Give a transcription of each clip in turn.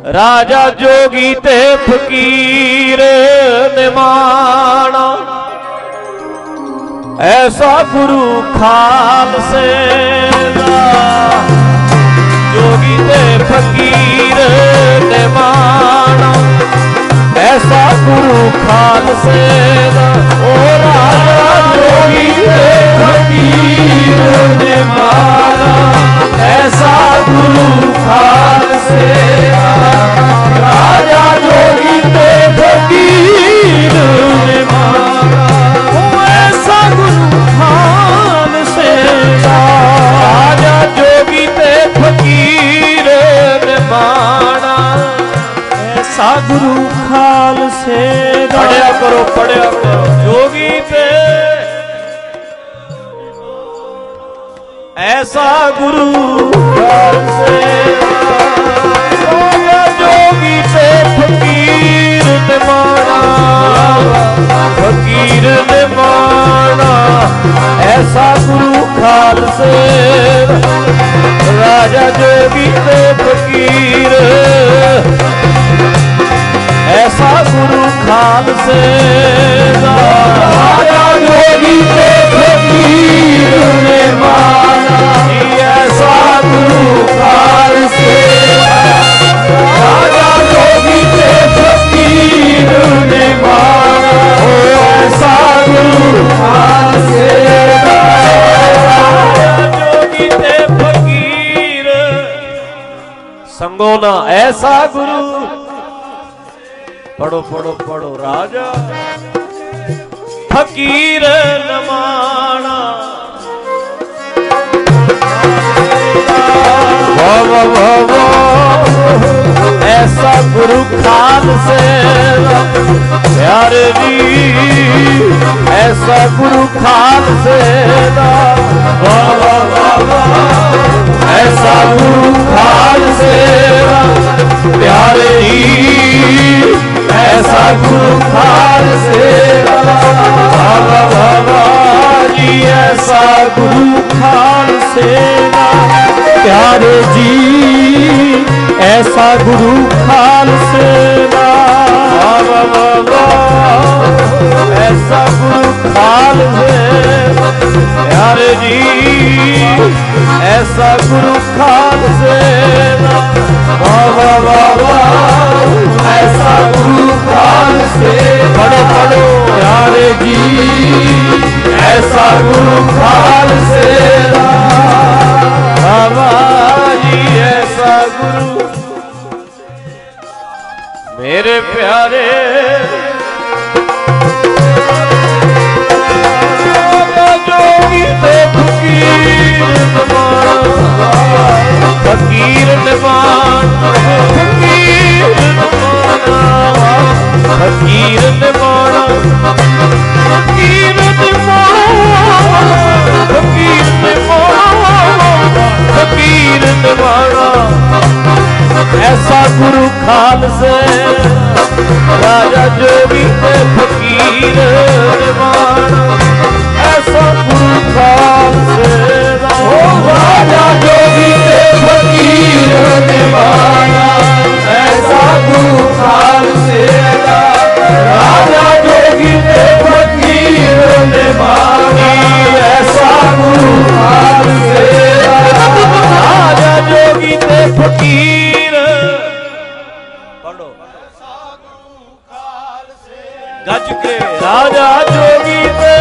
राजा जोगी ते फकीर निमाना ऐसा गुरु खालसे दा जोगी ते फकीर निमाना ऐसा गुरु खालसे दा ओ राजा जोगी ते फकीर निमाना ऐसा गुरु खालसे राजा जोगी ते फकीर निमाना ऐसा गुरु खालसे राजा जोगी ते फकीर निमाना ऐसा गुरु खालसे पढ़िया करो जोगी ते ऐसा गुरु खालसे जोगी से फकीर निमाना फकीर निमाना ऐसा गुरु खालसे राजा जोगी से फकीर ऐसा गुरु खालसे राजा जोगी से फकीर निमाना ऐसा गुरु खालसे राजा जोगी ते फकीर निमाना ऐसा गुरु खालसे जोगी ते फकीर संगो ना ऐसा गुरु पढ़ो पढ़ो पढ़ो राजा फकीर निमाना ऐसा गुरु खालसे प्यारे जी ऐसा गुरु खालसे ऐसा गुरु खालसे प्यारे जी ऐसा गुरु खालसे जी ऐसा गुरु खालसे प्यारे जी ऐसा गुरु खालसे ऐसा गुरु खालसे प्यारे जी ऐसा गुरु खालसे ऐसा गुरु खालसे पढ़ो पढ़ो प्यारे जी ऐसा गुरु खालसे ऐसा गुरु मेरे प्यारे जोगी ते फकीर निमाना फकीर निमाना फकीर निमाना फकीर निमाना फकीर निमाना फकीर निमाना फकीर निमाना ऐसा गुरु खालसे राजा जोगी ते फकीर निमाना ऐसा गुरु खालसे राजा जोगी ते फकीर निमाना ऐसा गुरु खालसे राजा जोगी ते फकीर निमाना ऐसा गुरु खालसे राजा जोगी ते फकीर पढ़ो गज के राजा जोगी ते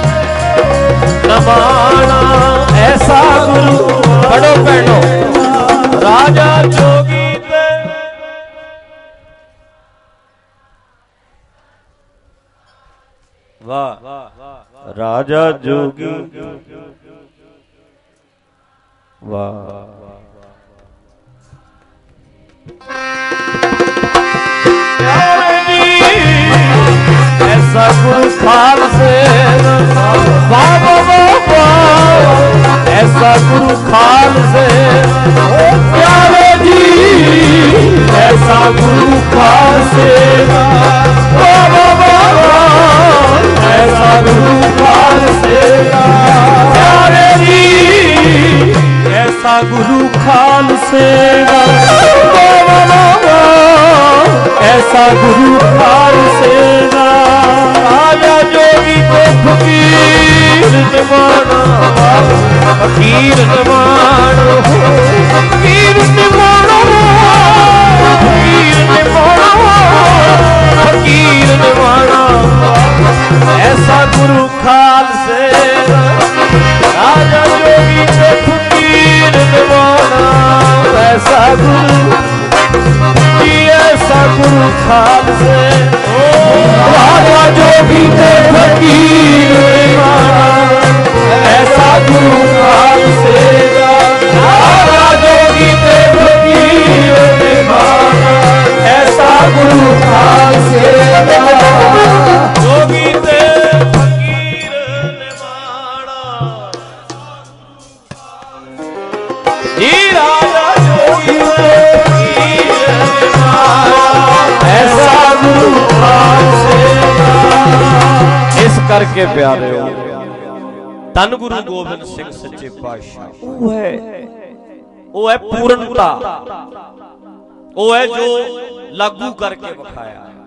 निमाना ऐसा गुरु पढ़ो पढ़ो राजा जोगी ते वाह राजा जोगी वाह ऐसा गुरु खालसे बाबा बाबा ऐसा गुरु खालसे प्यारे जी ऐसा गुरु खालसे बाबा बाबा ऐसा गुरु खालसे प्यारे जी ऐसा गुरु खालसे बाबा बाबा ऐसा गुरु खालसे राजा जोगी तो फकीर निमाना फकीर निमानो फकीर निमानो फकीर निमानो फकीर निमाना ऐसा गुरु खालसे राजा जोगी तो फकीर निमाना ऐसा गुरु ऐसा गुरु खालसे राजा जोगी ते फकीर ऐसा गुरु खालसे राजा जोगी ते फकीर ऐसा गुरु खालसे जोगी ते फकीर निमाना जी राजा जोगी ऐसा गुरु खालसे। इस करके प्यारे हो धन गुरु गोबिंद सिंह सच्चे पातशाह वो है पूर्णता, वो है जो लागू करके विखाया।